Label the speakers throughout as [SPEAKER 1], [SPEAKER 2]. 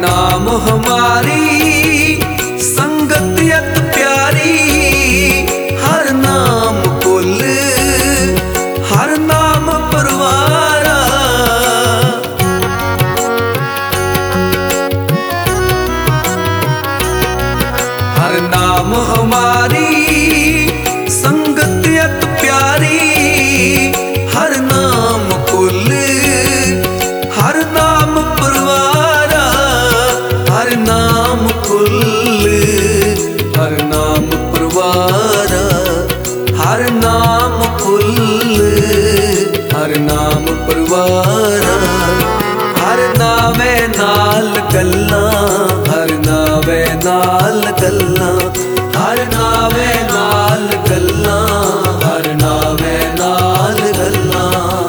[SPEAKER 1] नाम हमारी संगत अत प्यारी, हर नाम कुल हर नाम परवारा। हर नाम हमारी संगत अत प्यारी, हर नाम कुल हर नाम परवारा। हर नाम कुल हर नाम परवारा, हर नाम कुल हर नाम परवारा। हर नावे नाल गल्ला, हर नावे नाल गल्ला, हर नावे नाल गल्ला, हर नावे नाल गल्ला।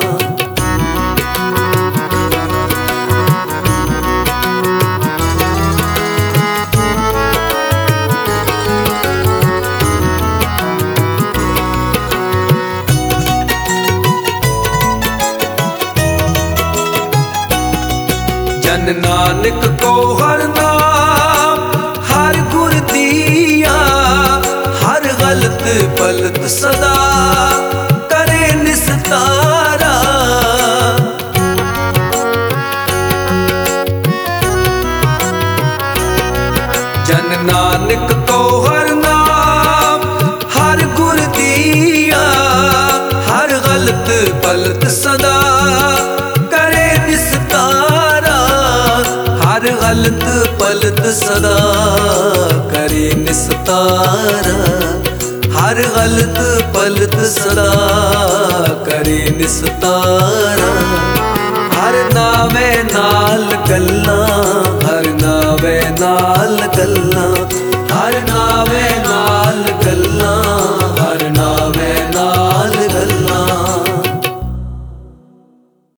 [SPEAKER 1] जन नानक को हर नाम हर गुर दिया, हर गलत पलत सदा करे निस्तारा। जन नानक को हर नाम हर गुर दिया, हर गलत पलत सदा करे निस्तारा। हर गलत पलत सदा करे निस्तारा, हर गलत पलत सदा करे निस्तारा। हर नावे नाल गल्ला, हर नावे नाल गल्ला, हर नावे नाल